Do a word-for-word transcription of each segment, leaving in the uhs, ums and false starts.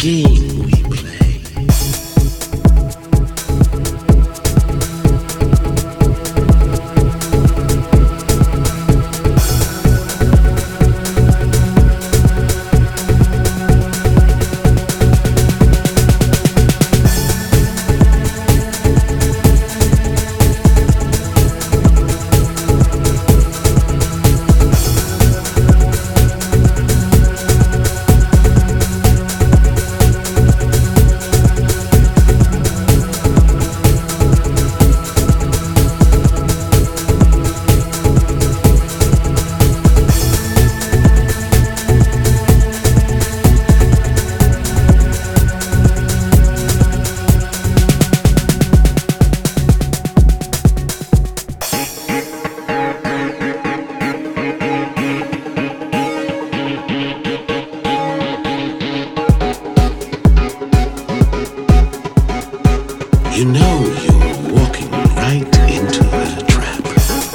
game we play. You know you're walking right into a trap.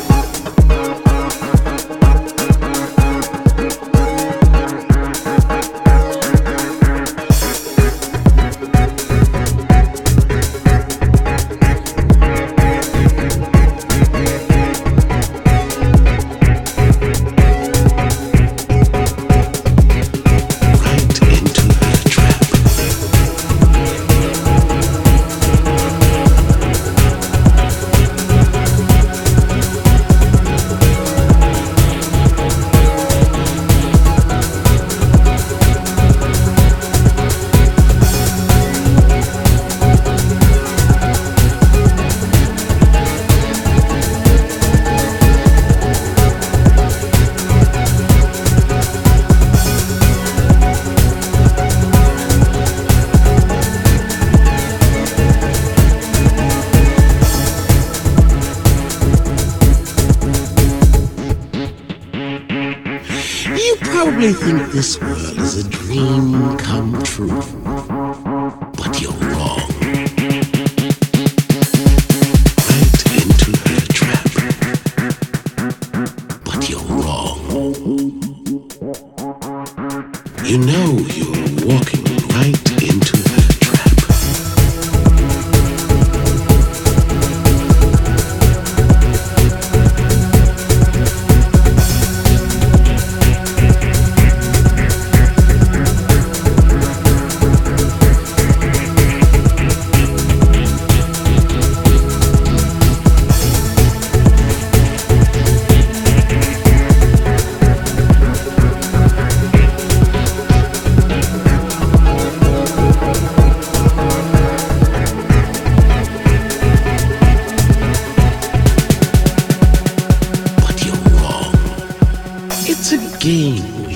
You probably think this world is a dream come true, but you're wrong. Right into a trap, but you're wrong. You know you're walking right into a trap. It's a game.